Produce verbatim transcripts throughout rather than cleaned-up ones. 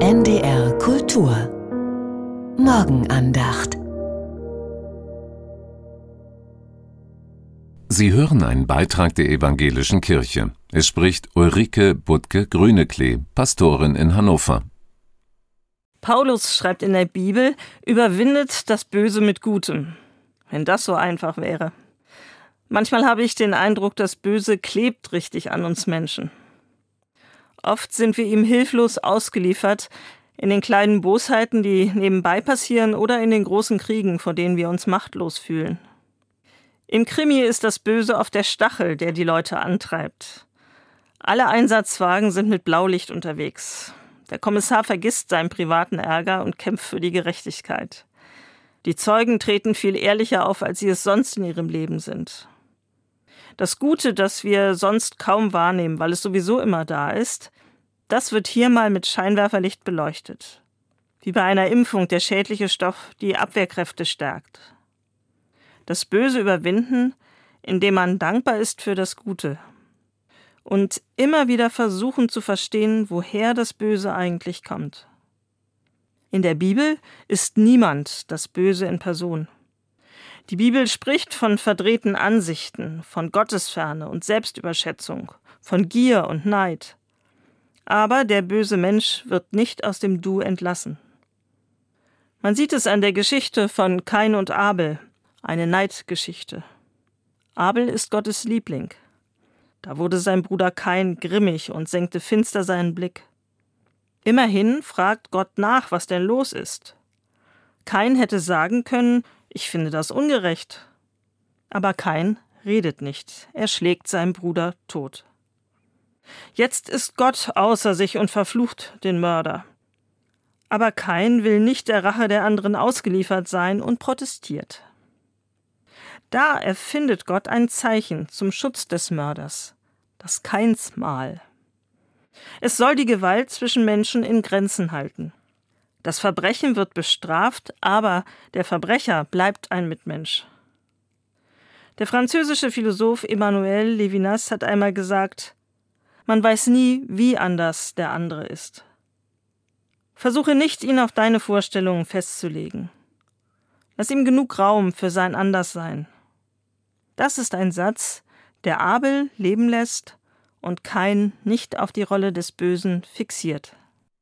N D R Kultur Morgenandacht. Sie hören einen Beitrag der Evangelischen Kirche. Es spricht Ulrike Butke-Grüneklee, Pastorin in Hannover. Paulus schreibt in der Bibel, überwindet das Böse mit Gutem. Wenn das so einfach wäre. Manchmal habe ich den Eindruck, das Böse klebt richtig an uns Menschen. Oft sind wir ihm hilflos ausgeliefert, in den kleinen Bosheiten, die nebenbei passieren, oder in den großen Kriegen, vor denen wir uns machtlos fühlen. Im Krimi ist das Böse oft der Stachel, der die Leute antreibt. Alle Einsatzwagen sind mit Blaulicht unterwegs. Der Kommissar vergisst seinen privaten Ärger und kämpft für die Gerechtigkeit. Die Zeugen treten viel ehrlicher auf, als sie es sonst in ihrem Leben sind. Das Gute, das wir sonst kaum wahrnehmen, weil es sowieso immer da ist, das wird hier mal mit Scheinwerferlicht beleuchtet. Wie bei einer Impfung der schädliche Stoff die Abwehrkräfte stärkt. Das Böse überwinden, indem man dankbar ist für das Gute. Und immer wieder versuchen zu verstehen, woher das Böse eigentlich kommt. In der Bibel ist niemand das Böse in Person. Die Bibel spricht von verdrehten Ansichten, von Gottesferne und Selbstüberschätzung, von Gier und Neid. Aber der böse Mensch wird nicht aus dem Du entlassen. Man sieht es an der Geschichte von Kain und Abel, eine Neidgeschichte. Abel ist Gottes Liebling. Da wurde sein Bruder Kain grimmig und senkte finster seinen Blick. Immerhin fragt Gott nach, was denn los ist. Kain hätte sagen können, ich finde das ungerecht. Aber Kain redet nicht, er schlägt seinen Bruder tot. Jetzt ist Gott außer sich und verflucht den Mörder. Aber Kain will nicht der Rache der anderen ausgeliefert sein und protestiert. Da erfindet Gott ein Zeichen zum Schutz des Mörders, das Kainsmal. Es soll die Gewalt zwischen Menschen in Grenzen halten. Das Verbrechen wird bestraft, aber der Verbrecher bleibt ein Mitmensch. Der französische Philosoph Emmanuel Levinas hat einmal gesagt, man weiß nie, wie anders der andere ist. Versuche nicht, ihn auf deine Vorstellungen festzulegen. Lass ihm genug Raum für sein Anderssein. Das ist ein Satz, der Abel leben lässt und Kain nicht auf die Rolle des Bösen fixiert.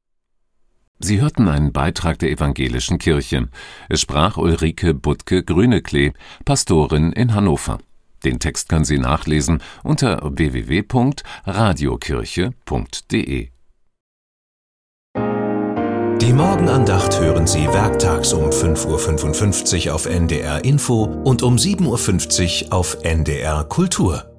Sie hörten einen Beitrag der Evangelischen Kirche. Es sprach Ulrike Butke-Grüneklee, Pastorin in Hannover. Den Text können Sie nachlesen unter w w w punkt radiokirche punkt d e. Die Morgenandacht hören Sie werktags um fünf Uhr fünfundfünfzig auf N D R Info und um sieben Uhr fünfzig auf N D R Kultur.